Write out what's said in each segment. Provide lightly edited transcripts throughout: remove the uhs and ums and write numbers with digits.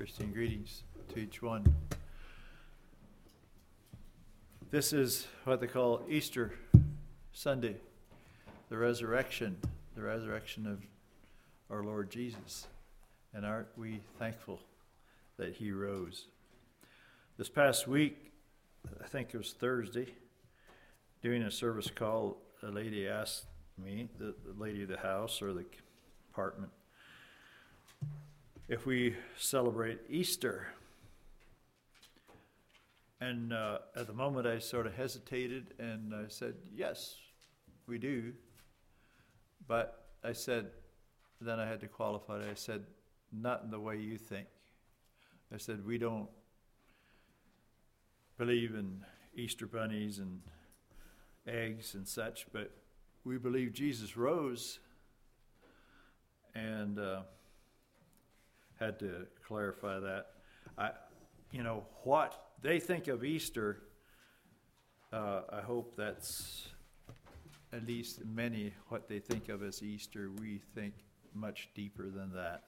Christian greetings to each one. This is what they call Easter Sunday, the resurrection of our Lord Jesus. And aren't we thankful that he rose? This past week, I think it was Thursday, doing a service call, a lady asked me, the lady of the house or the apartment, if we celebrate Easter. And at the moment I sort of hesitated and I said, yes, we do. But I said, then I had to qualify it. I said, not in the way you think. I said, we don't believe in Easter bunnies and eggs and such, but we believe Jesus rose, and had to clarify that. What they think of Easter, I hope that's at least many what they think of as Easter. We think much deeper than that.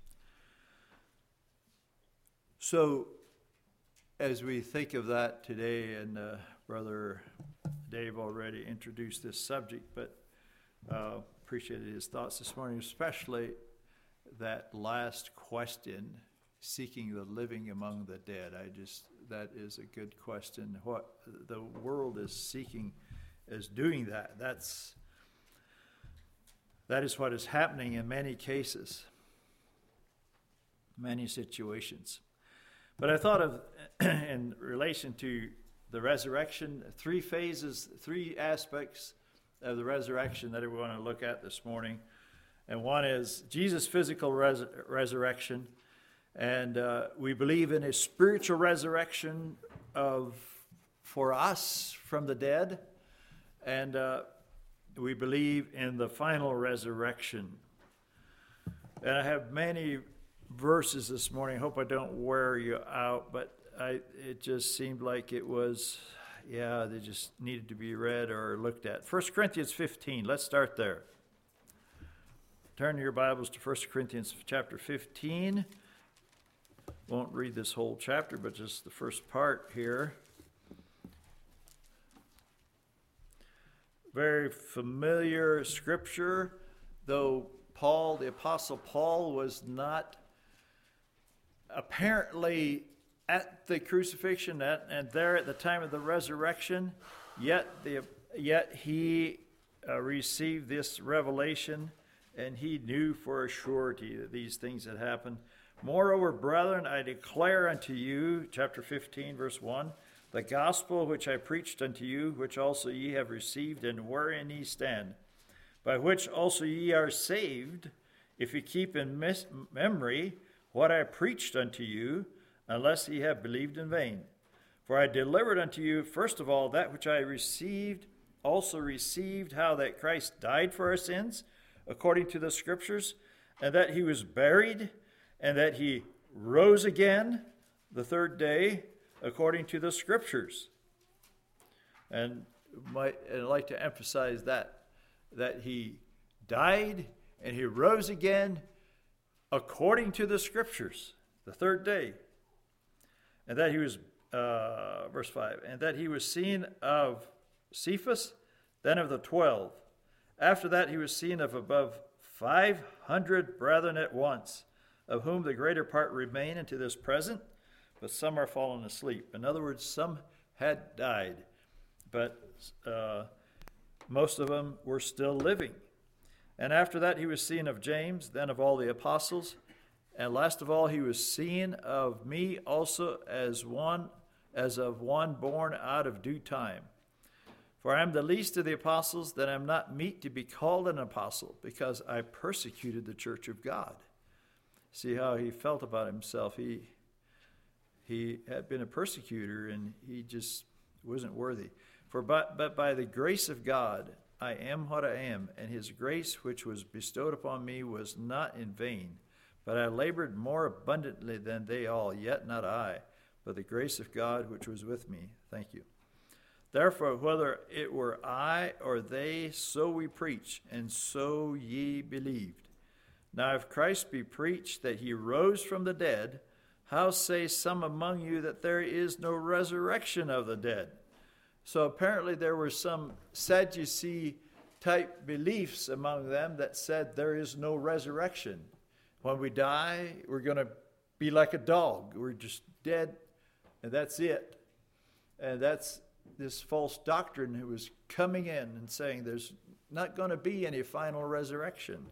So, as we think of that today, and Brother Dave already introduced this subject, but appreciated his thoughts this morning, especially that last question, seeking the living among the dead. That is a good question. What the world is seeking is doing that. That is what is happening in many cases, many situations. But I thought of, in relation to the resurrection, three phases, three aspects of the resurrection that we want to look at this morning. And one is Jesus' physical resurrection. And we believe in a spiritual resurrection for us from the dead. And we believe in the final resurrection. And I have many verses this morning. I hope I don't wear you out, but it just seemed like it was, they just needed to be read or looked at. 1 Corinthians 15, let's start there. Turn your Bibles to 1 Corinthians chapter 15. Won't read this whole chapter, but just the first part here. Very familiar scripture, though Paul, the Apostle Paul, was not apparently at the crucifixion and there at the time of the resurrection, yet he received this revelation, and he knew for a surety that these things had happened. Moreover, brethren, I declare unto you, chapter 15, verse 1, the gospel which I preached unto you, which also ye have received, and wherein ye stand, by which also ye are saved, if ye keep in memory what I preached unto you, unless ye have believed in vain. For I delivered unto you, first of all, that which I also received, how that Christ died for our sins, according to the Scriptures, and that he was buried, and that he rose again the third day, according to the Scriptures. And I'd like to emphasize that he died and he rose again according to the Scriptures, the third day. And that he was, verse 5, and that he was seen of Cephas, then of the 12. After that he was seen of above 500 brethren at once, of whom the greater part remain unto this present, but some are fallen asleep. In other words, some had died, but most of them were still living. And after that he was seen of James, then of all the apostles. And last of all he was seen of me also as of one born out of due time. For I am the least of the apostles, that I am not meet to be called an apostle, because I persecuted the church of God. See how he felt about himself. He had been a persecutor, and he just wasn't worthy. But by the grace of God, I am what I am, and his grace which was bestowed upon me was not in vain. But I labored more abundantly than they all, yet not I, but the grace of God which was with me. Thank you. Therefore, whether it were I or they, so we preach, and so ye believed. Now if Christ be preached that he rose from the dead, how say some among you that there is no resurrection of the dead? So apparently there were some Sadducee type beliefs among them that said there is no resurrection. When we die, we're going to be like a dog. We're just dead, and that's it. And that's this false doctrine who was coming in and saying there's not going to be any final resurrection.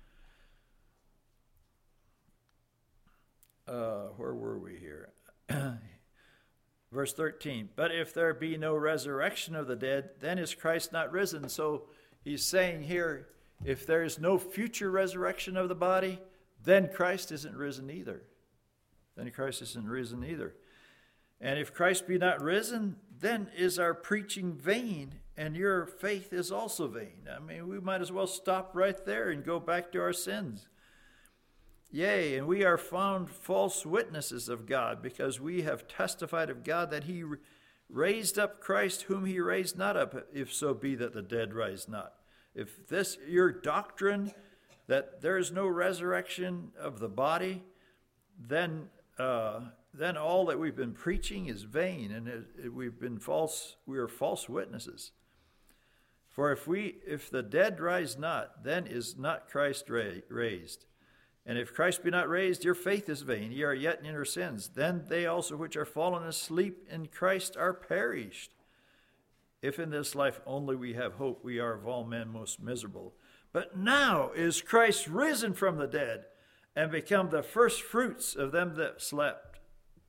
Where were we here? Verse 13, but if there be no resurrection of the dead, then is Christ not risen? So he's saying here, if there is no future resurrection of the body, then Christ isn't risen either. Then Christ isn't risen either. And if Christ be not risen, then is our preaching vain, and your faith is also vain. I mean, we might as well stop right there and go back to our sins. Yea, and we are found false witnesses of God, because we have testified of God that he raised up Christ, whom he raised not up, if so be that the dead rise not. If this your doctrine, that there is no resurrection of the body, then all that we've been preaching is vain, and we are false witnesses. For if the dead rise not, then is not Christ raised. And if Christ be not raised, your faith is vain, ye are yet in your sins. Then they also which are fallen asleep in Christ are perished. If in this life only we have hope, we are of all men most miserable. But now is Christ risen from the dead, and become the first fruits of them that slept.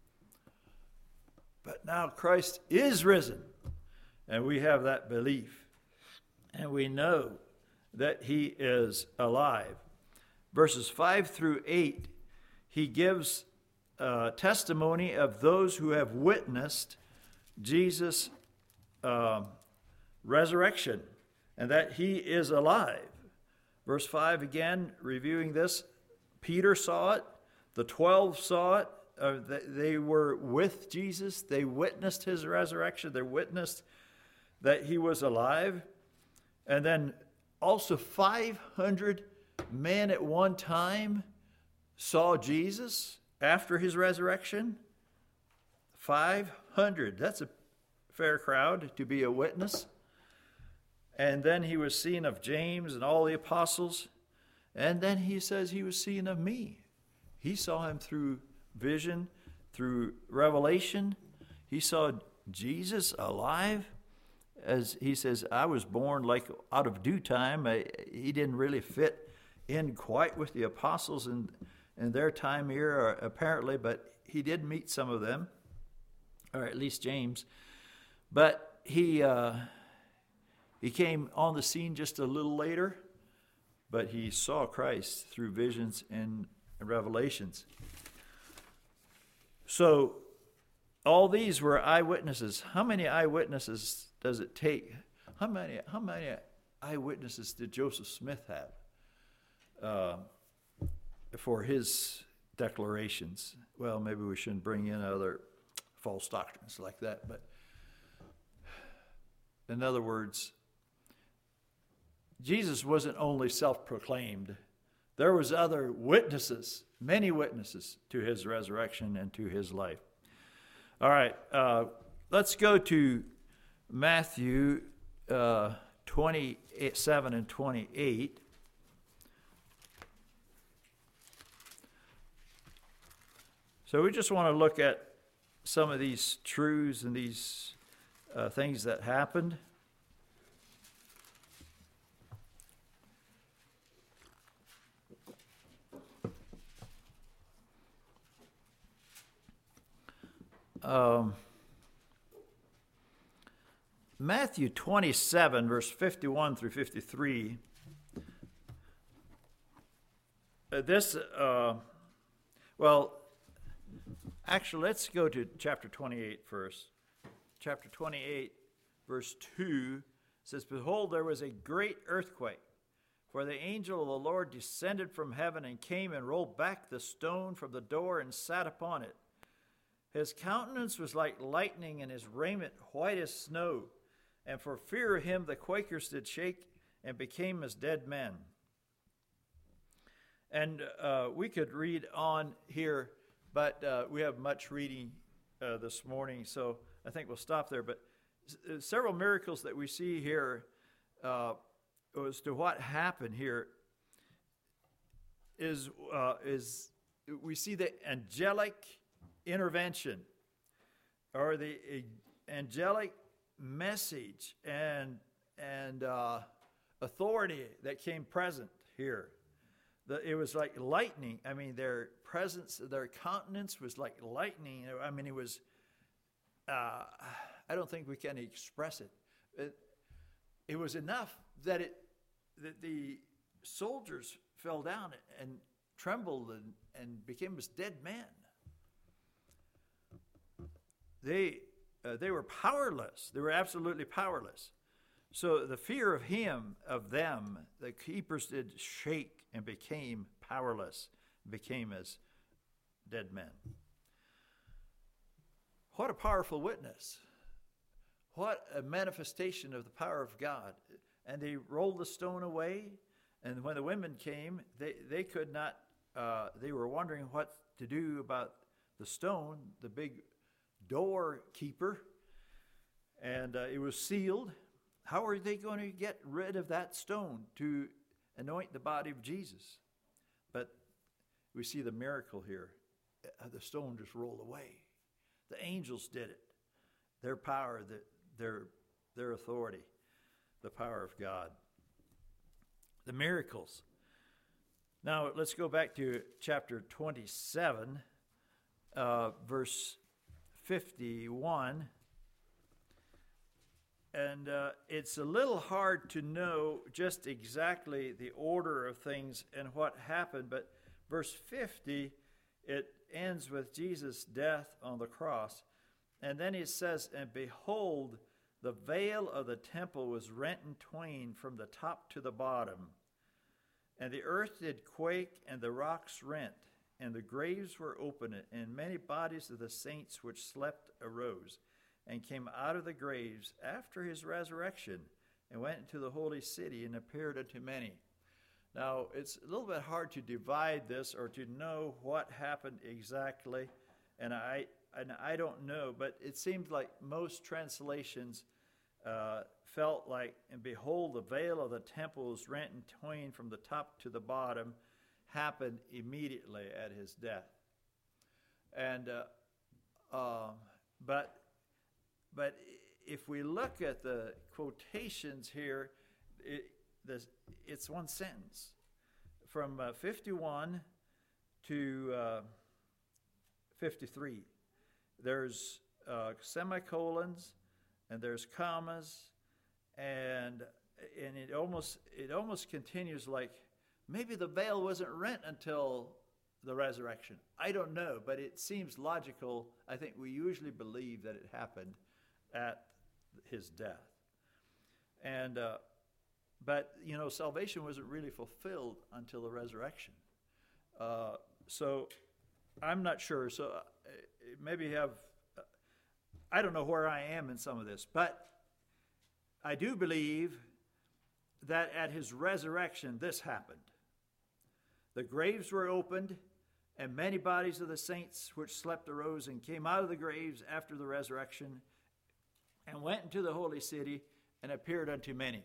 But now Christ is risen, and we have that belief, and we know that he is alive. Verses 5 through 8, he gives testimony of those who have witnessed Jesus' resurrection, and that he is alive. Verse 5 again, reviewing this, Peter saw it, the 12 saw it, they were with Jesus, they witnessed his resurrection, they witnessed that he was alive, and then also 500 men at one time saw Jesus after his resurrection. 500, that's a fair crowd to be a witness. And then he was seen of James and all the apostles. And then he says he was seen of me. He saw him through vision, through revelation. He saw Jesus alive. As he says, I was born like out of due time. He didn't really fit in quite with the apostles in their time here, apparently, but he did meet some of them, or at least James. But he came on the scene just a little later, but he saw Christ through visions and revelations. So all these were eyewitnesses. How many eyewitnesses does it take? How many eyewitnesses did Joseph Smith have for his declarations? Well, maybe we shouldn't bring in other false doctrines like that, but in other words, Jesus wasn't only self-proclaimed. There was other witnesses, many witnesses to his resurrection and to his life. All right, let's go to Matthew 27 and 28. So we just want to look at some of these truths and these things that happened. Matthew 27, verse 51 through 53. Actually, let's go to chapter 28 first. Chapter 28, verse 2 says, Behold, there was a great earthquake, for the angel of the Lord descended from heaven and came and rolled back the stone from the door and sat upon it. His countenance was like lightning, and his raiment white as snow. And for fear of him the Quakers did shake and became as dead men. And we could read on here But we have much reading this morning, so I think we'll stop there. But several miracles that we see here as to what happened here is we see the angelic intervention, or the angelic message and authority that came present here. It was like lightning. I mean, their presence, their countenance was like lightning. I mean, it was, I don't think we can express it. It was enough that the soldiers fell down and trembled and became as dead men. They were powerless. They were absolutely powerless. So the fear of them, the keepers did shake and became powerless, became as dead men. What a powerful witness. What a manifestation of the power of God. And they rolled the stone away, and when the women came, they could not, they were wondering what to do about the stone, the big doorkeeper, and it was sealed. How are they going to get rid of that stone to anoint the body of Jesus? But we see the miracle here. The stone just rolled away. The angels did it. Their power, their authority, the power of God. The miracles. Now let's go back to chapter 27, verse 51. And it's a little hard to know just exactly the order of things and what happened, but verse 50, it ends with Jesus' death on the cross. And then he says, "And behold, the veil of the temple was rent in twain from the top to the bottom. And the earth did quake, and the rocks rent, and the graves were opened, and many bodies of the saints which slept arose, and came out of the graves after his resurrection, and went into the holy city, and appeared unto many." Now, it's a little bit hard to divide this or to know what happened exactly, and I don't know, but it seems like most translations felt like, "And behold, the veil of the temple was rent in twain from the top to the bottom," happened immediately at his death. And but if we look at the quotations here, it's one sentence. From 51 to 53, there's semicolons, and there's commas, and it almost continues like maybe the veil wasn't rent until the resurrection. I don't know, but it seems logical. I think we usually believe that it happened at his death. And but salvation wasn't really fulfilled until the resurrection. So I'm not sure. So maybe I don't know where I am in some of this, but I do believe that at his resurrection this happened. The graves were opened, and many bodies of the saints which slept arose and came out of the graves after the resurrection, and went into the holy city, and appeared unto many.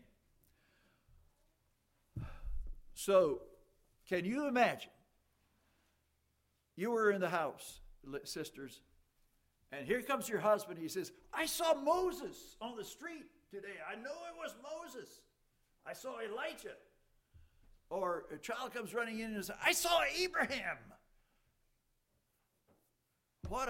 So, can you imagine? You were in the house, sisters, and here comes your husband. He says, "I saw Moses on the street today. I know it was Moses. I saw Elijah." Or a child comes running in and says, "I saw Abraham." What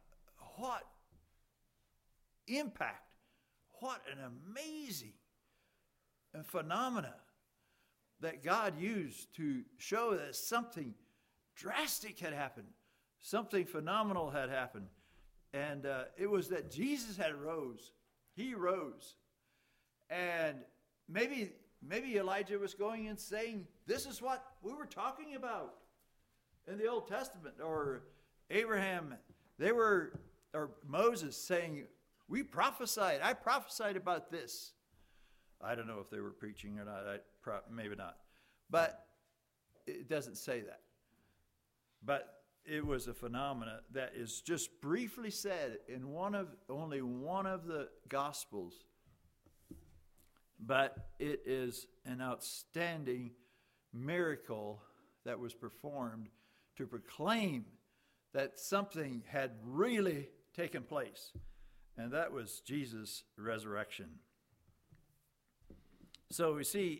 impact. What an amazing phenomena that God used to show that something drastic had happened. Something phenomenal had happened. And it was that Jesus had rose. He rose. And maybe Elijah was going and saying, "This is what we were talking about in the Old Testament." Or Abraham, or Moses saying, "We prophesied. I prophesied about this." I don't know if they were preaching or not. Maybe not. But it doesn't say that. But it was a phenomena that is just briefly said in only one of the Gospels. But it is an outstanding miracle that was performed to proclaim that something had really taken place, and that was Jesus' resurrection. So we see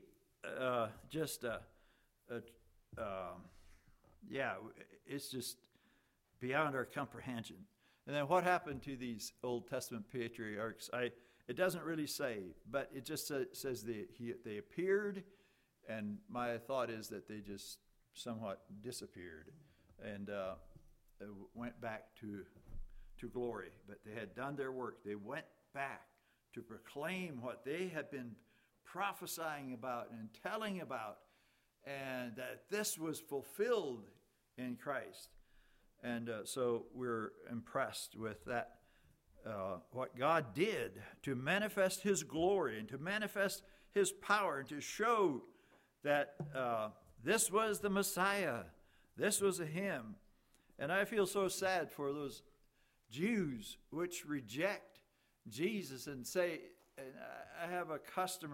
it's just beyond our comprehension. And then what happened to these Old Testament patriarchs? It doesn't really say, but it just says they appeared, and my thought is that they just somewhat disappeared and went back to glory. But they had done their work. They went back to proclaim what they had been prophesying about and telling about, and that this was fulfilled in Christ. And so we're impressed with that, what God did to manifest his glory and to manifest his power and to show that this was the Messiah. This was a him. And I feel so sad for those Jews which reject Jesus and say, and I have a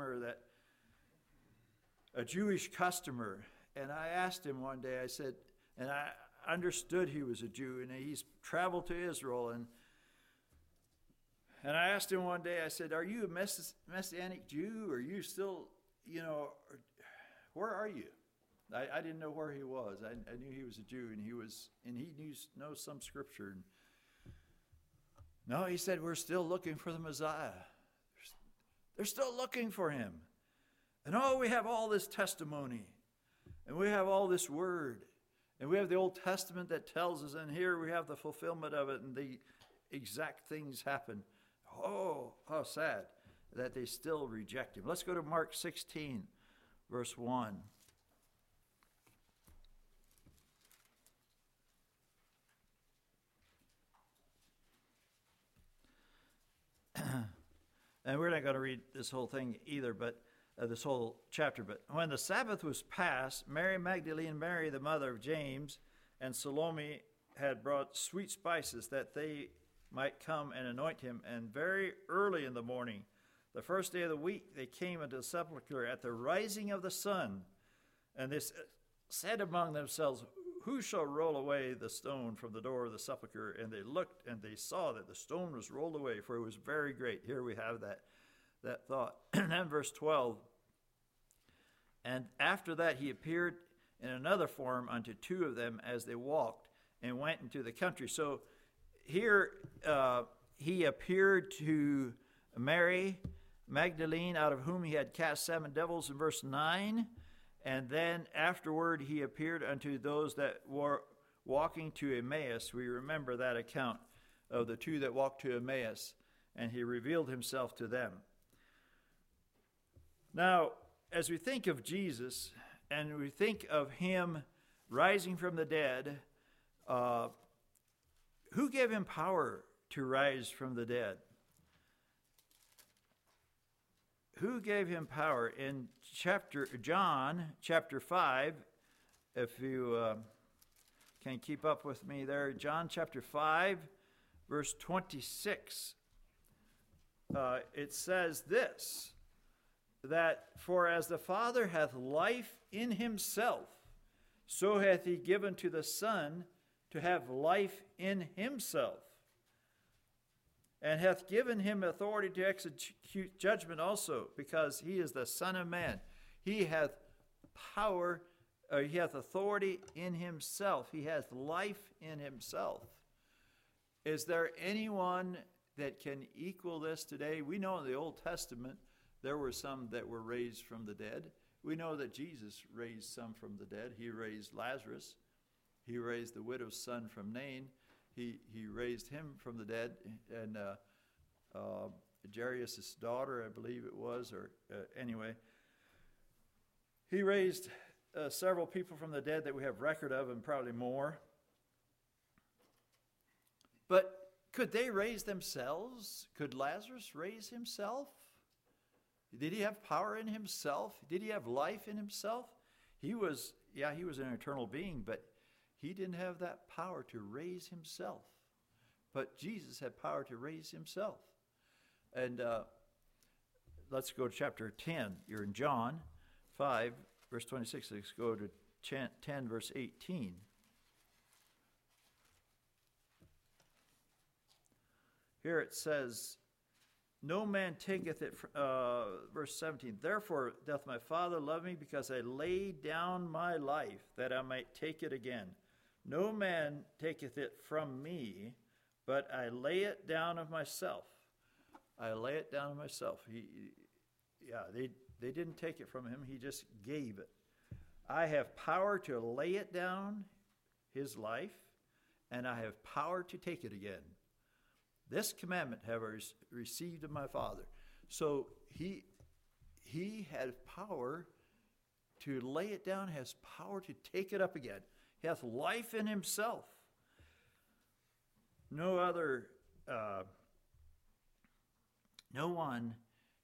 Jewish customer, and I asked him one day, I said, and I understood he was a Jew, and he's traveled to Israel, and I asked him one day, I said, are you a Messianic Jew? Are you still, where are you? I didn't know where he was. I knew he was a Jew, and he knows some scripture. No, he said, we're still looking for the Messiah. They're still looking for him. And we have all this testimony, and we have all this word, and we have the Old Testament that tells us, and here we have the fulfillment of it, and the exact things happen. Oh, how sad that they still reject him. Let's go to Mark 16, verse 1. And we're not going to read this whole thing either, but this whole chapter. But when the Sabbath was past, Mary Magdalene, Mary the mother of James, and Salome had brought sweet spices that they might come and anoint him. And very early in the morning, the first day of the week, they came into the sepulchre at the rising of the sun. And they said among themselves, who shall roll away the stone from the door of the sepulchre? And they looked, and they saw that the stone was rolled away, for it was very great. Here we have that thought. And then verse 12. And after that he appeared in another form unto two of them as they walked and went into the country. So here he appeared to Mary Magdalene, out of whom he had cast 7 devils, in verse 9. And then afterward he appeared unto those that were walking to Emmaus. We remember that account of the two that walked to Emmaus, and he revealed himself to them. Now, as we think of Jesus, and we think of him rising from the dead, who gave him power to rise from the dead? Who gave him power? In John chapter 5, if you can keep up with me there, John chapter 5, verse 26, it says this, that for as the Father hath life in himself, so hath he given to the Son to have life in himself, and hath given him authority to execute judgment also, because he is the Son of Man. He hath power, he hath authority in himself. He hath life in himself. Is there anyone that can equal this today? We know in the Old Testament there were some that were raised from the dead. We know that Jesus raised some from the dead. He raised Lazarus. He raised the widow's son from Nain. He raised him from the dead. And Jairus' daughter, I believe it was, or anyway. He raised several people from the dead that we have record of, and probably more. But could they raise themselves? Could Lazarus raise himself? Did he have power in himself? Did he have life in himself? He was an eternal being, but He didn't have that power to raise himself. But Jesus had power to raise himself. And let's go to chapter 10. You're in John 5, verse 26. Let's go to 10, verse 18. Here it says, no man taketh it, verse 17, therefore doth my Father love me, because I laid down my life, that I might take it again. No man taketh it from me, but I lay it down of myself. I lay it down of myself. They didn't take it from him. He just gave it. I have power to lay it down, his life, and I have power to take it again. This commandment have I received of my Father. So he had power to lay it down, has power to take it up again. He hath life in himself. No one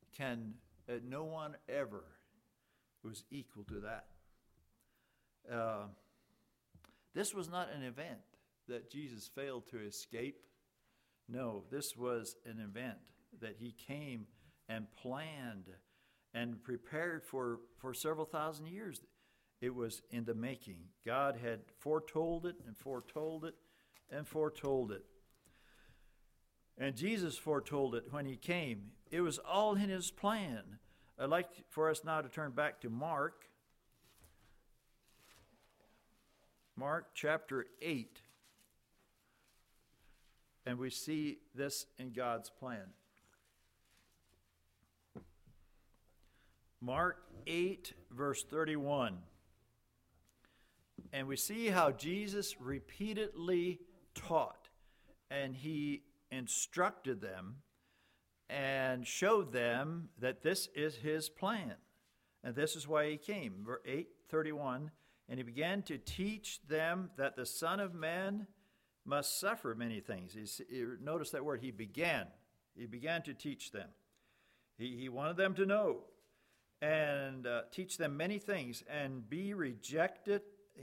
ever was equal to that. This was not an event that Jesus failed to escape. No, this was an event that he came and planned and prepared for several thousand years. It was in the making. God had foretold it and foretold it and foretold it. And Jesus foretold it when he came. It was all in his plan. I'd like for us now to turn back to Mark. Mark chapter 8. And we see this in God's plan. Mark 8, verse 31. And we see how Jesus repeatedly taught, and he instructed them and showed them that this is his plan. And this is why he came. Verse 8:31, and he began to teach them that the Son of Man must suffer many things. Notice that word, he began. He began to teach them. He wanted them to know and teach them many things and be rejected.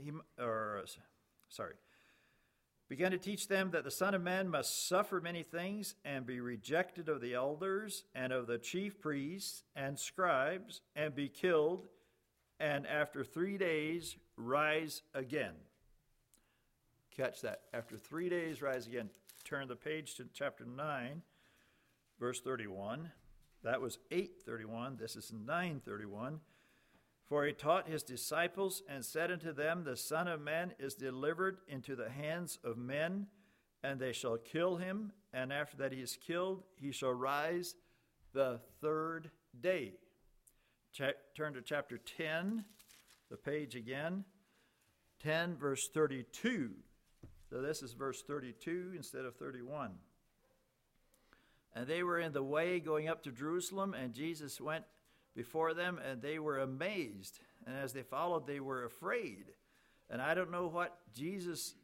Began to teach them that the Son of Man must suffer many things and be rejected of the elders and of the chief priests and scribes and be killed, and after 3 days rise again. Catch that. After 3 days, rise again. Turn the page to chapter 9, verse 31. That was 8:31. This is 9:31. For he taught his disciples and said unto them, the Son of Man is delivered into the hands of men, and they shall kill him, and after that he is killed, he shall rise the third day. Turn to chapter 10, the page again. 10, verse 32. So this is verse 32 instead of 31. And they were in the way going up to Jerusalem, and Jesus went before them, and they were amazed. And as they followed, they were afraid. And I don't know what Jesus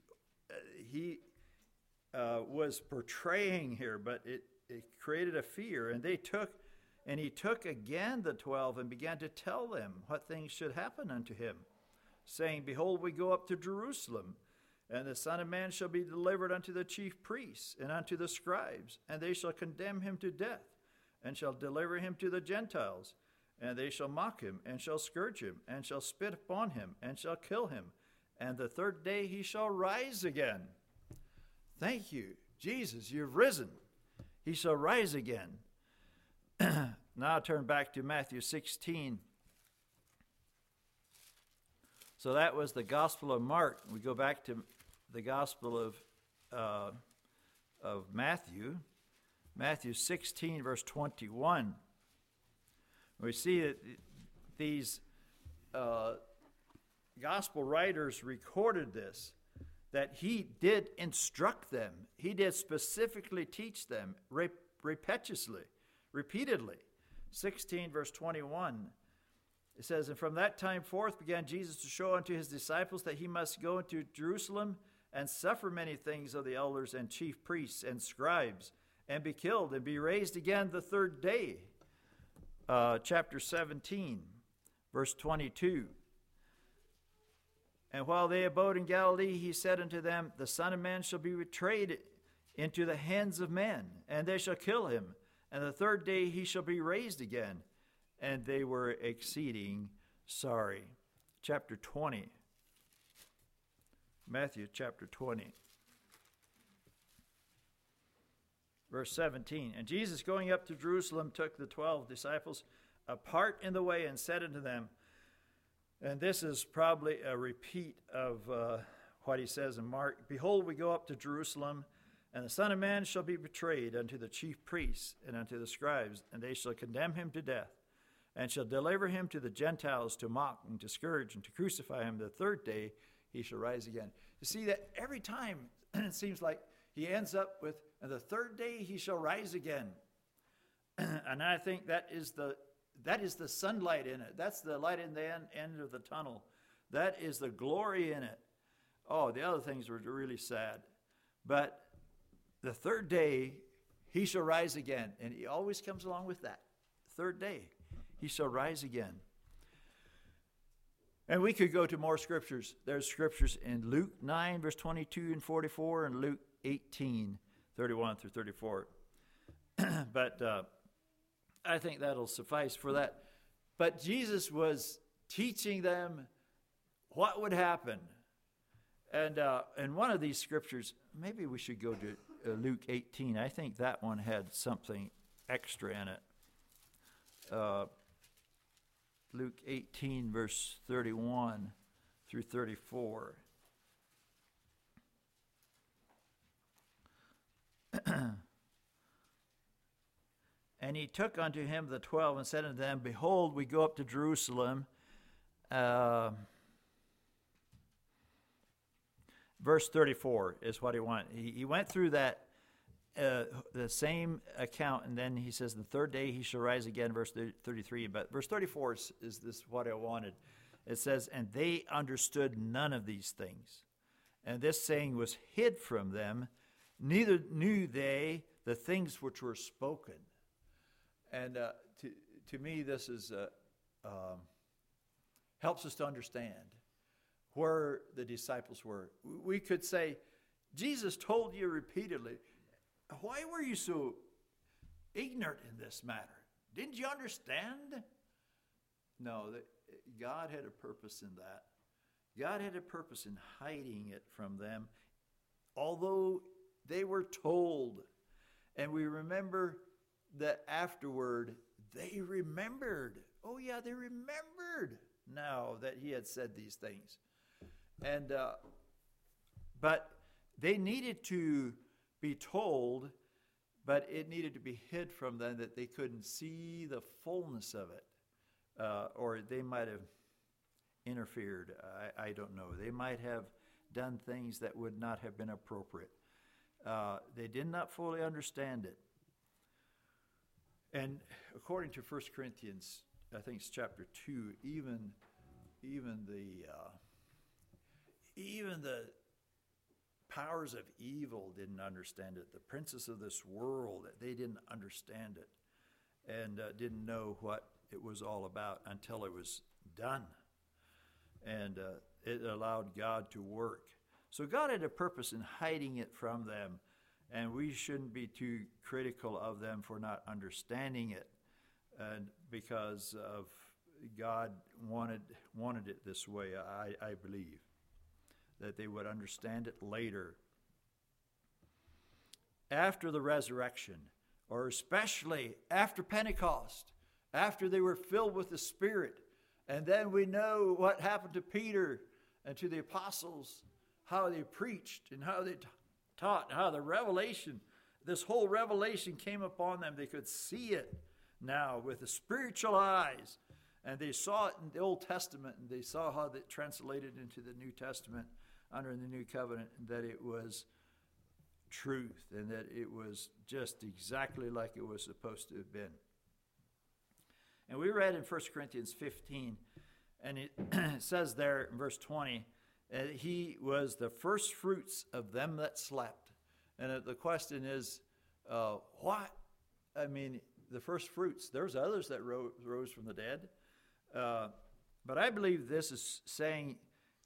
was portraying here, but it created a fear. And he took again the 12 and began to tell them what things should happen unto him, saying, behold, we go up to Jerusalem, and the Son of Man shall be delivered unto the chief priests and unto the scribes, and they shall condemn him to death, and shall deliver him to the Gentiles. And they shall mock him, and shall scourge him, and shall spit upon him, and shall kill him. And the third day he shall rise again. Thank you, Jesus, you've risen. He shall rise again. Now turn back to Matthew 16. So that was the Gospel of Mark. We go back to the Gospel of Matthew. Matthew 16, verse 21. We see that these gospel writers recorded this, that he did instruct them. He did specifically teach them repeatedly. 16, verse 21. It says, and from that time forth began Jesus to show unto his disciples that he must go into Jerusalem and suffer many things of the elders and chief priests and scribes, and be killed, and be raised again the third day. Chapter 17, verse 22. And while they abode in Galilee, he said unto them, The Son of Man shall be betrayed into the hands of men, and they shall kill him. And the third day he shall be raised again. And they were exceeding sorry. Chapter 20. Matthew chapter 20. Verse 17. And Jesus, going up to Jerusalem, took the 12 disciples apart in the way and said unto them, and this is probably a repeat of what he says in Mark, Behold, we go up to Jerusalem, and the Son of Man shall be betrayed unto the chief priests and unto the scribes, and they shall condemn him to death, and shall deliver him to the Gentiles to mock and to scourge and to crucify him. The third day he shall rise again. You see that every time it seems like he ends up with, and the third day he shall rise again. And I think that is the sunlight in it. That's the light in the end of the tunnel. That is the glory in it. Oh, the other things were really sad. But the third day, he shall rise again. And he always comes along with that. Third day, he shall rise again. And we could go to more scriptures. There's scriptures in Luke 9, verse 22 and 44, and Luke 18, 31 through 34. But I think that'll suffice for that. But Jesus was teaching them what would happen. And in one of these scriptures, maybe we should go to Luke 18. I think that one had something extra in it. Luke 18, verse 31 through 34. And he took unto him the 12 and said unto them, Behold, we go up to Jerusalem. Verse 34 is what he went. He went through that, the same account, and then he says, the third day he shall rise again, verse 33. But verse 34 is this what I wanted. It says, And they understood none of these things. And this saying was hid from them, neither knew they the things which were spoken. And to me, this is helps us to understand where the disciples were. We could say, Jesus told you repeatedly, why were you so ignorant in this matter? Didn't you understand? No, God had a purpose in that. God had a purpose in hiding it from them, although they were told. And we remember that afterward, they remembered. Oh yeah, they remembered now that he had said these things. And but they needed to be told, but it needed to be hid from them that they couldn't see the fullness of it. Or they might have interfered. I don't know. They might have done things that would not have been appropriate. They did not fully understand it. And according to 1 Corinthians, I think it's chapter 2, even the powers of evil didn't understand it. The princes of this world, they didn't understand it and didn't know what it was all about until it was done. And it allowed God to work. So God had a purpose in hiding it from them. And we shouldn't be too critical of them for not understanding it, and because of God wanted it this way. I believe that they would understand it later. After the resurrection, or especially after Pentecost, after they were filled with the Spirit, and then we know what happened to Peter and to the apostles, how they preached and how they taught, how the revelation, this whole revelation came upon them. They could see it now with the spiritual eyes. And they saw it in the Old Testament, and they saw how it translated into the New Testament under the New Covenant, that it was truth and that it was just exactly like it was supposed to have been. And we read in 1 Corinthians 15, and it says there in verse 20, he was the first fruits of them that slept. And the question is, what? I mean, the first fruits. There's others that rose from the dead. But I believe this is saying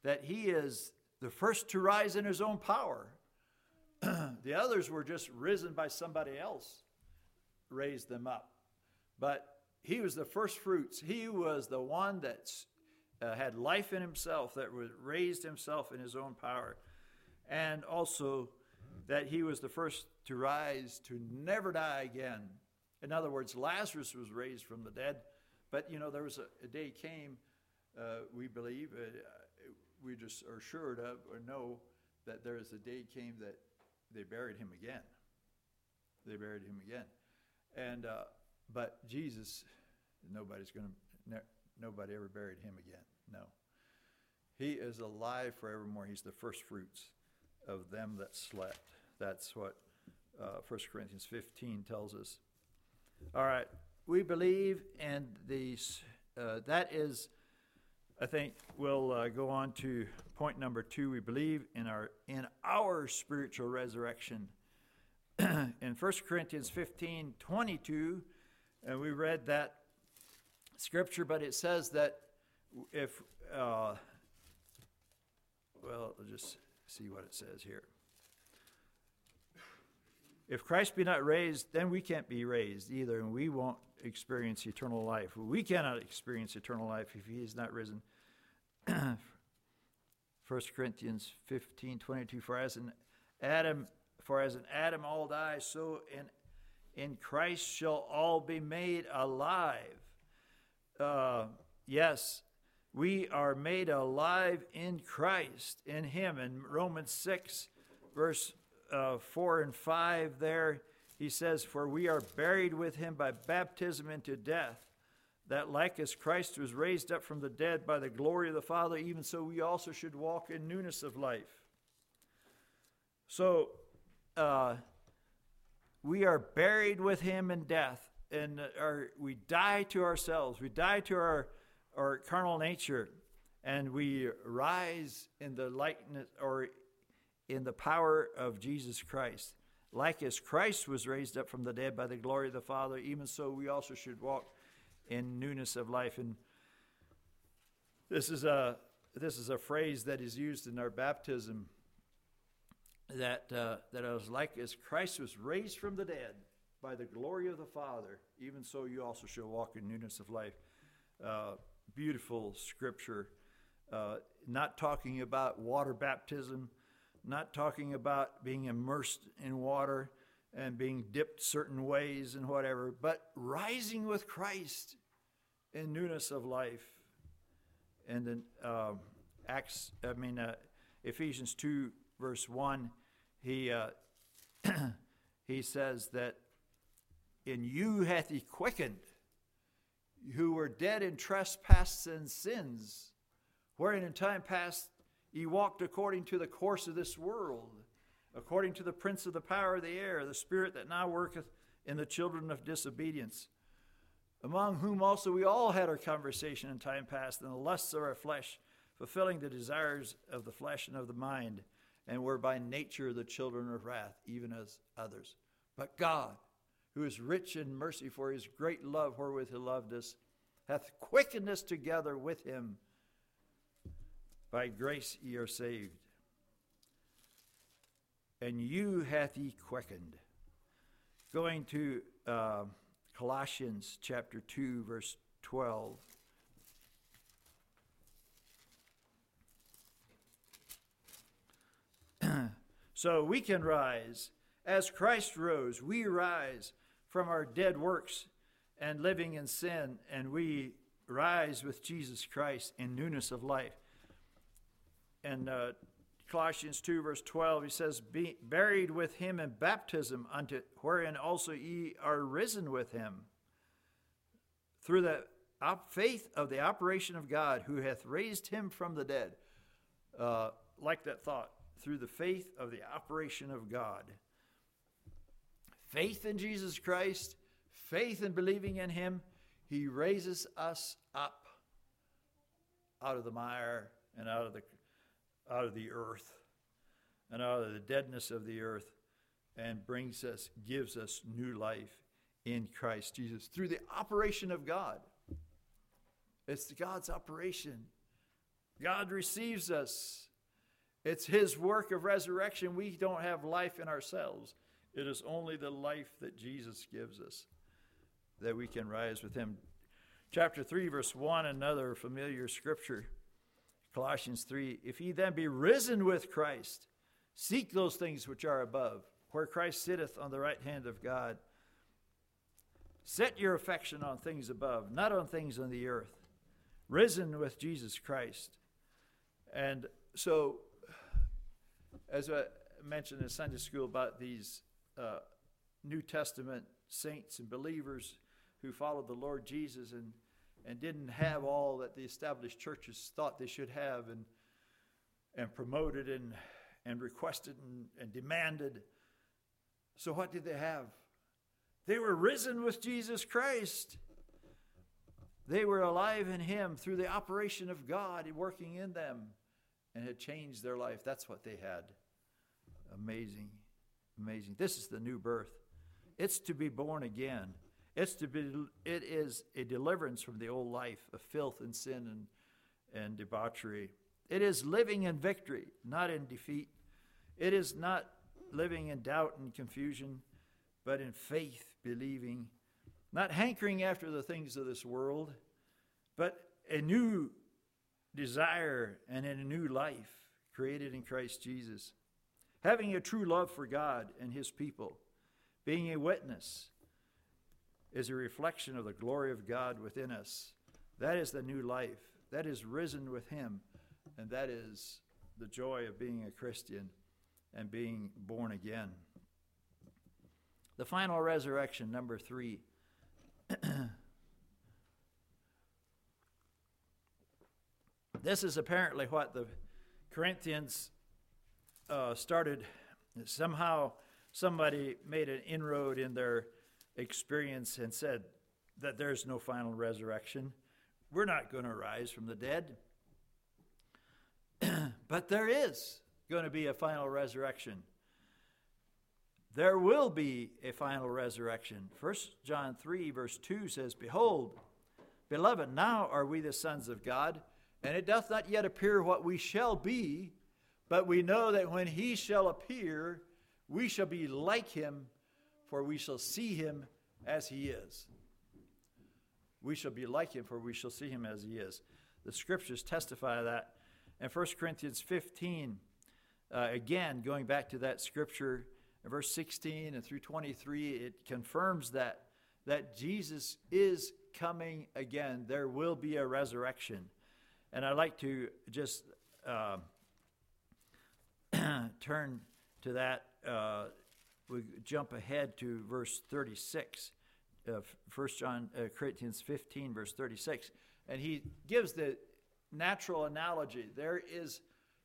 that he is the first to rise in his own power. The others were just risen by somebody else, raised them up. But he was the first fruits. He was the one that had life in himself, that raised himself in his own power. And also that he was the first to rise to never die again. In other words, Lazarus was raised from the dead. But, there was a day came, we believe, we just are sure of or know that there is a day came that they buried him again. They buried him again. And but Jesus, nobody ever buried him again. No. He is alive forevermore. He's the first fruits of them that slept. That's what 1 Corinthians 15 tells us. All right. We believe, and that is, I think we'll go on to point number 2. We believe in our spiritual resurrection. In 1 Corinthians 15:22, and we read that scripture, but it says that if, let's just see what it says here. If Christ be not raised, then we can't be raised either, and we won't experience eternal life. We cannot experience eternal life if he is not risen. 1 Corinthians 15:22, for as in Adam all die, so in Christ shall all be made alive. Yes, we are made alive in Christ, in him. In Romans 6, verse 4 and 5 there, he says, for we are buried with him by baptism into death, that like as Christ was raised up from the dead by the glory of the Father, even so we also should walk in newness of life. So we are buried with him in death, and we die to ourselves. We die to our carnal nature, and we rise in the likeness or in the power of Jesus Christ. Like as Christ was raised up from the dead by the glory of the Father, even so we also should walk in newness of life. And this is a phrase that is used in our baptism, that I was like as Christ was raised from the dead by the glory of the Father, even so you also shall walk in newness of life. Beautiful scripture, not talking about water baptism, not talking about being immersed in water and being dipped certain ways and whatever, but rising with Christ in newness of life. And then Ephesians 2 verse 1, he says that in you hath he quickened, who were dead in trespasses and sins, wherein in time past ye walked according to the course of this world, according to the prince of the power of the air, the spirit that now worketh in the children of disobedience, among whom also we all had our conversation in time past in the lusts of our flesh, fulfilling the desires of the flesh and of the mind, and were by nature the children of wrath, even as others. But God, who is rich in mercy for his great love wherewith he loved us, hath quickened us together with him. By grace ye are saved. And you hath he quickened. Going to Colossians chapter 2, verse 12. So we can rise. As Christ rose, we rise from our dead works and living in sin, and we rise with Jesus Christ in newness of life. And Colossians 2, verse 12, he says, be buried with him in baptism, unto wherein also ye are risen with him, through the faith of the operation of God, who hath raised him from the dead. Like that thought, through the faith of the operation of God. Faith in Jesus Christ, faith in believing in him, he raises us up out of the mire and out of the earth and out of the deadness of the earth, and gives us new life in Christ Jesus through the operation of God. It's God's operation. God receives us. It's his work of resurrection. We don't have life in ourselves. It is only the life that Jesus gives us that we can rise with him. Chapter 3, verse 1, another familiar scripture. Colossians 3, if ye then be risen with Christ, seek those things which are above, where Christ sitteth on the right hand of God. Set your affection on things above, not on things on the earth. Risen with Jesus Christ. And so, as I mentioned in Sunday school about these New Testament saints and believers who followed the Lord Jesus and didn't have all that the established churches thought they should have and promoted and requested and demanded. So what did they have? They were risen with Jesus Christ. They were alive in him through the operation of God working in them and had changed their life. That's what they had. Amazing. Amazing. This is the new birth. It's to be born again. It is a deliverance from the old life of filth and sin and debauchery. It is living in victory, not in defeat. It is not living in doubt and confusion, but in faith, believing, not hankering after the things of this world, but a new desire and in a new life created in Christ Jesus. Having a true love for God and his people, being a witness, is a reflection of the glory of God within us. That is the new life. That is risen with him. And that is the joy of being a Christian and being born again. The final resurrection, number 3. This is apparently what the Corinthians started. Somehow somebody made an inroad in their experience and said that there's no final resurrection. We're not going to rise from the dead. But there is going to be a final resurrection. There will be a final resurrection. 1 John 3 verse 2 says, behold, beloved, now are we the sons of God, and it doth not yet appear what we shall be, but we know that when he shall appear, we shall be like him, for we shall see him as he is. We shall be like him, for we shall see him as he is. The scriptures testify that. In 1 Corinthians 15, again, going back to that scripture, in verse 16 and through 23, it confirms that Jesus is coming again. There will be a resurrection. And I'd like to just turn to that. We jump ahead to verse 36 of 1 Corinthians 15, verse 36. And he gives the natural analogy. There is,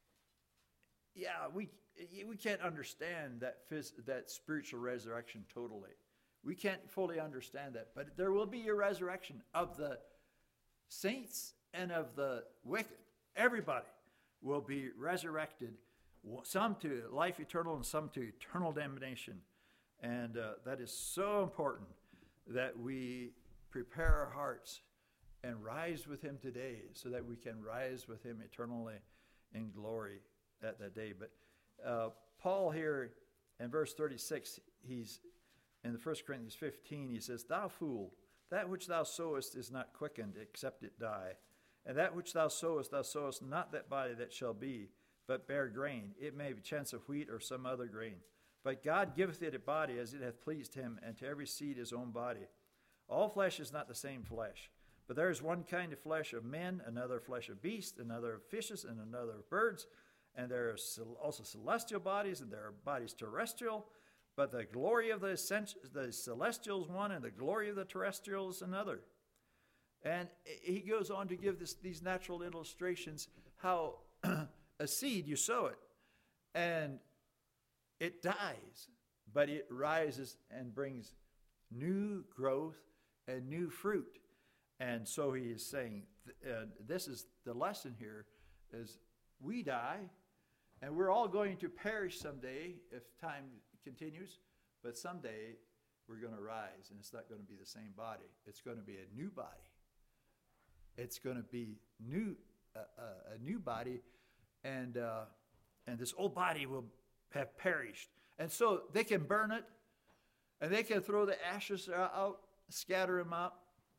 we can't understand that spiritual resurrection totally. We can't fully understand that. But there will be a resurrection of the saints and of the wicked. Everybody will be resurrected, some to life eternal and some to eternal damnation. And that is so important that we prepare our hearts and rise with him today so that we can rise with him eternally in glory at that day. But Paul here in verse 36, he's in the 1 Corinthians 15, he says, thou fool, that which thou sowest is not quickened except it die. And that which thou sowest not that body that shall be, but bear grain. It may be chance of wheat or some other grain. But God giveth it a body as it hath pleased him, and to every seed his own body. All flesh is not the same flesh, but there is one kind of flesh of men, another flesh of beasts, another of fishes, and another of birds. And there are also celestial bodies, and there are bodies terrestrial. But the glory of the celestial is one, and the glory of the terrestrial is another. And he goes on to give these natural illustrations how a seed, you sow it, and it dies, but it rises and brings new growth and new fruit. And so he is saying, this is the lesson here, is we die, and we're all going to perish someday if time continues, but someday we're going to rise, and it's not going to be the same body. It's going to be a new body. It's going to be new a new body, and this old body will have perished. And so they can burn it, and they can throw the ashes out, scatter them out.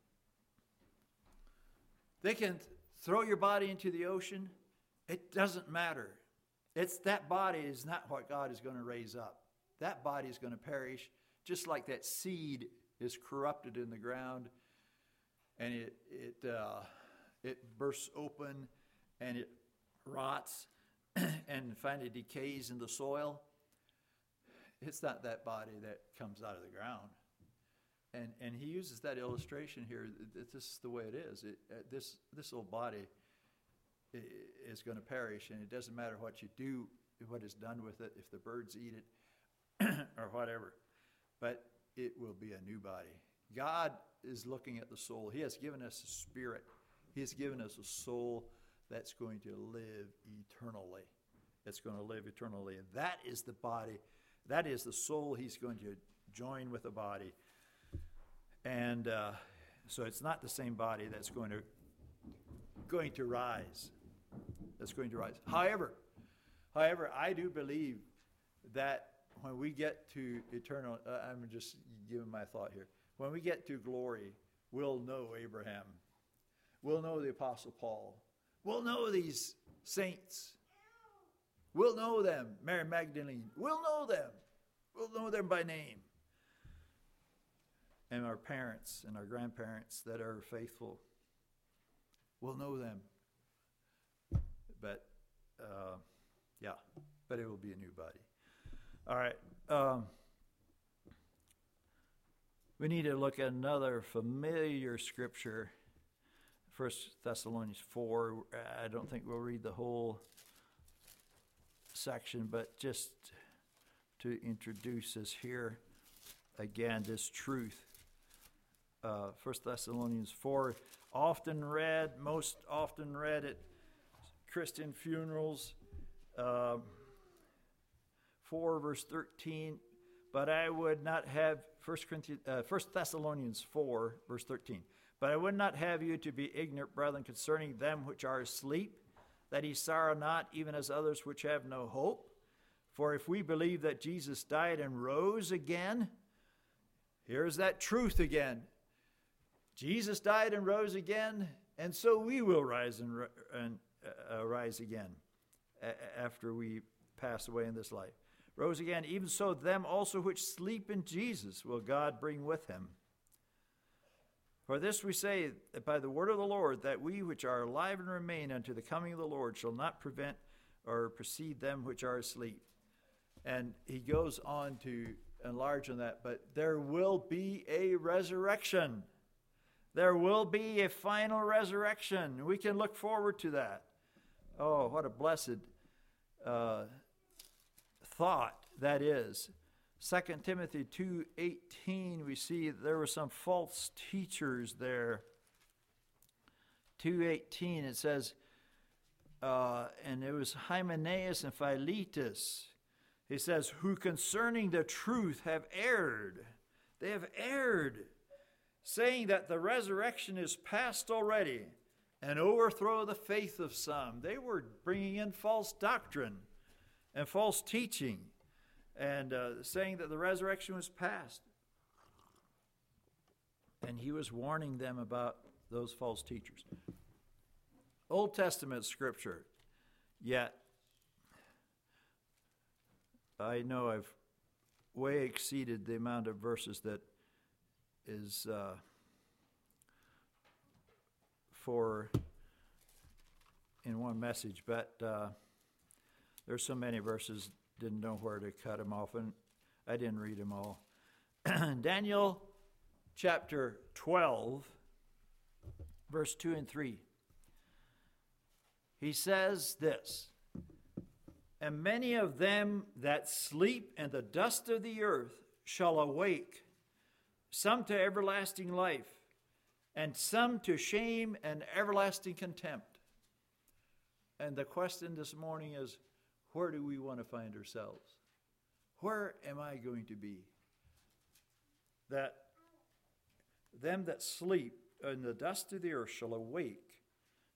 They can throw your body into the ocean. It doesn't matter. It's that body is not what God is going to raise up. That body is going to perish, just like that seed is corrupted in the ground, and it bursts open, and it rots, and finally decays in the soil. It's not that body that comes out of the ground. And he uses that illustration here. This is the way it is. This old body is going to perish, and it doesn't matter what you do, what is done with it, if the birds eat it or whatever. But it will be a new body. God is looking at the soul. He has given us a spirit. He has given us a soul that's going to live eternally. It's going to live eternally. And that is the body. That is the soul he's going to join with the body. And so it's not the same body that's going to rise. That's going to rise. However, I do believe that when we get to eternal, I'm just giving my thought here. When we get to glory, we'll know Abraham. We'll know the Apostle Paul. We'll know these saints. We'll know them, Mary Magdalene. We'll know them. We'll know them by name. And our parents and our grandparents that are faithful, we'll know them. But, but it will be a new body. All right. We need to look at another familiar scripture, 1 Thessalonians 4. I don't think we'll read the whole section, but just to introduce us here again, this truth. 1 Thessalonians 4, most often read at Christian funerals. 4 verse 13, but I would not have, 1 Thessalonians 4 verse 13, but I would not have you to be ignorant, brethren, concerning them which are asleep, that ye sorrow not, even as others which have no hope. For if we believe that Jesus died and rose again, here's that truth again. Jesus died and rose again, and so we will rise and rise again after we pass away in this life. Rose again, even so them also which sleep in Jesus will God bring with him. For this we say, that by the word of the Lord, that we which are alive and remain unto the coming of the Lord shall not prevent or precede them which are asleep. And he goes on to enlarge on that, but there will be a resurrection. There will be a final resurrection. We can look forward to that. Oh, what a blessed thought that is. 2 Timothy 2:18, we see there were some false teachers there. 2:18, it says, and it was Hymenaeus and Philetus. He says, who concerning the truth have erred. They have erred, saying that the resurrection is past already, and overthrow the faith of some. They were bringing in false doctrine and false teaching, and saying that the resurrection was past. And he was warning them about those false teachers. Old Testament scripture, yet I know I've way exceeded the amount of verses that is for in one message, but there's so many verses, didn't know where to cut them off, and I didn't read them all. Daniel chapter 12, verse 2 and 3. He says this, and many of them that sleep in the dust of the earth shall awake, some to everlasting life, and some to shame and everlasting contempt. And the question this morning is, where do we want to find ourselves? Where am I going to be? That them that sleep in the dust of the earth shall awake,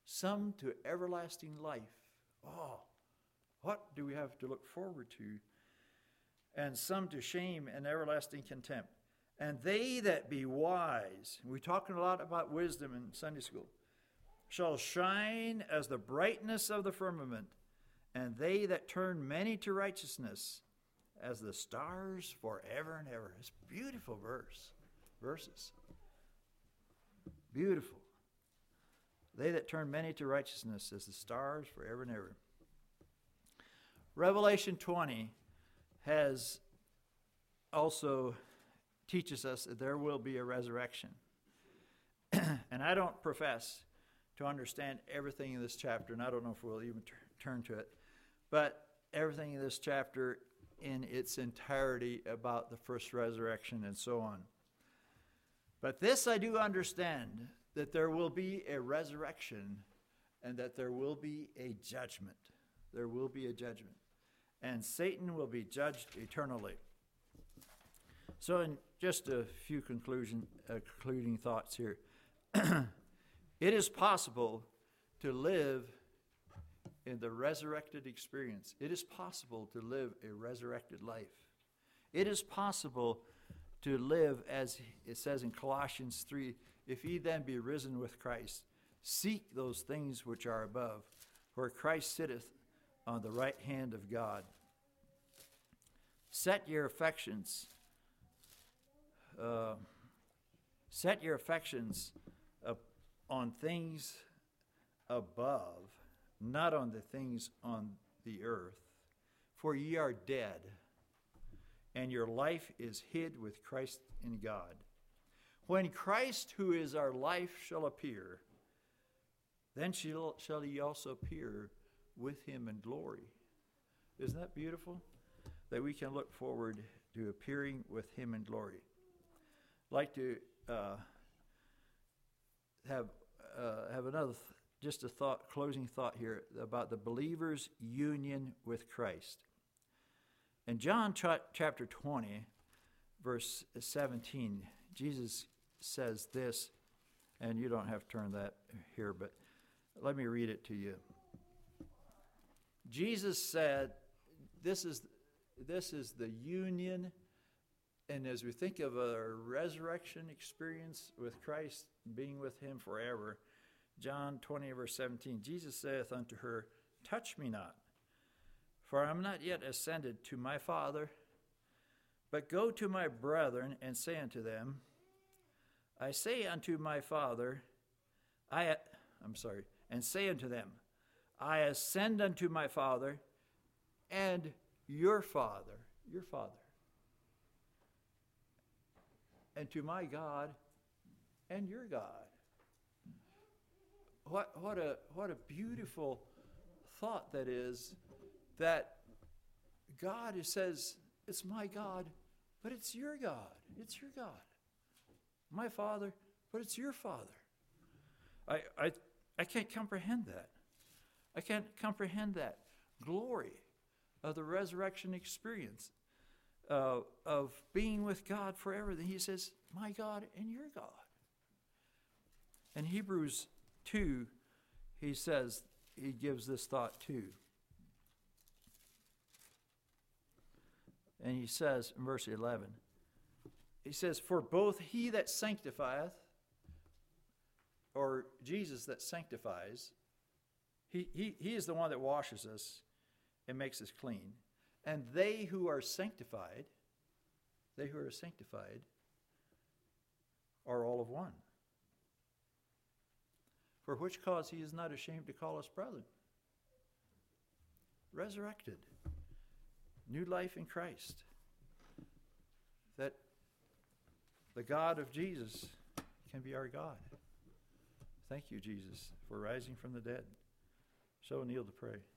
some to everlasting life. Oh, what do we have to look forward to? And some to shame and everlasting contempt. And they that be wise, we're talking a lot about wisdom in Sunday school, shall shine as the brightness of the firmament, and they that turn many to righteousness as the stars forever and ever. It's a beautiful verses. Beautiful. They that turn many to righteousness as the stars forever and ever. Revelation 20 has also teaches us that there will be a resurrection. And I don't profess to understand everything in this chapter, and I don't know if we'll even turn to it, but everything in this chapter in its entirety about the first resurrection and so on. But this I do understand, that there will be a resurrection and that there will be a judgment. There will be a judgment. And Satan will be judged eternally. So in just a few concluding thoughts here. It is possible to live in the resurrected experience. It is possible to live a resurrected life. It is possible to live, as it says in Colossians 3, if ye then be risen with Christ, seek those things which are above, where Christ sitteth on the right hand of God. Set your affections on things above, not on the things on the earth. For ye are dead, and your life is hid with Christ in God. When Christ, who is our life, shall appear, then shall ye also appear with him in glory. Isn't that beautiful? That we can look forward to appearing with him in glory. I'd like to have another just a closing thought here about the believer's union with Christ. In John chapter 20, verse 17, Jesus says this, and you don't have to turn that here, but let me read it to you. Jesus said, this is the union. And as we think of a resurrection experience with Christ, being with him forever, John 20, verse 17, Jesus saith unto her, touch me not, for I am not yet ascended to my Father, but go to my brethren and say unto them, I say unto my Father, and say unto them, I ascend unto my Father and your Father, and to my God and your God. What a beautiful thought that is, that God says, it's my God, but it's your God. It's your God. My Father, but it's your Father. I can't comprehend that. I can't comprehend that glory of the resurrection experience of being with God forever. Then he says, my God and your God. In Hebrews 2, he gives this thought too. And he says in verse 11, he says, for both he that sanctifieth, or Jesus that sanctifies, he is the one that washes us and makes us clean. And they who are sanctified are all of one. For which cause he is not ashamed to call us brethren. Resurrected. New life in Christ. That the God of Jesus can be our God. Thank you, Jesus, for rising from the dead. So kneel to pray.